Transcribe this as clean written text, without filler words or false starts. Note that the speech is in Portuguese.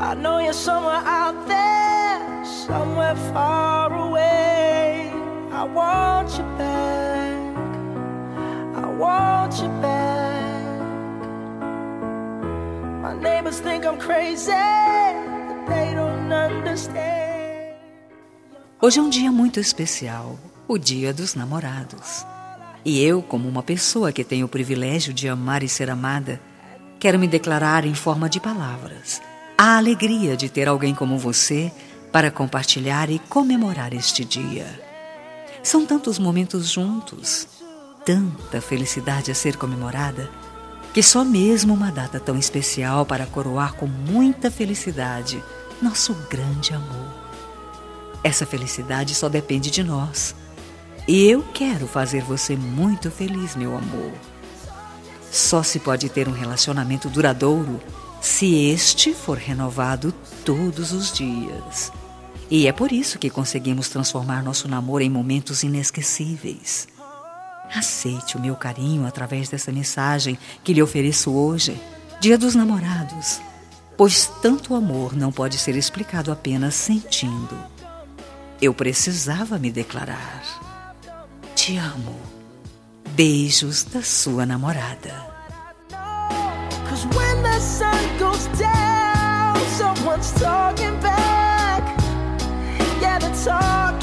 I know you're somewhere out there, somewhere far away. I want you back, I want you back. My neighbors think I'm crazy, but they don't understand. Hoje é um dia muito especial, o Dia dos Namorados. E eu, como uma pessoa que tem o privilégio de amar e ser amada, quero me declarar em forma de palavras a alegria de ter alguém como você para compartilhar e comemorar este dia. São tantos momentos juntos, tanta felicidade a ser comemorada, que só mesmo uma data tão especial para coroar com muita felicidade nosso grande amor. Essa felicidade só depende de nós. E eu quero fazer você muito feliz, meu amor. Só se pode ter um relacionamento duradouro se este for renovado todos os dias. E é por isso que conseguimos transformar nosso namoro em momentos inesquecíveis. Aceite o meu carinho através dessa mensagem que lhe ofereço hoje, Dia dos Namorados, pois tanto amor não pode ser explicado apenas sentindo. Eu precisava me declarar. Te amo. Beijos da sua namorada. 'Cause when the sun goes down, someone's talking back. Yeah, they're talking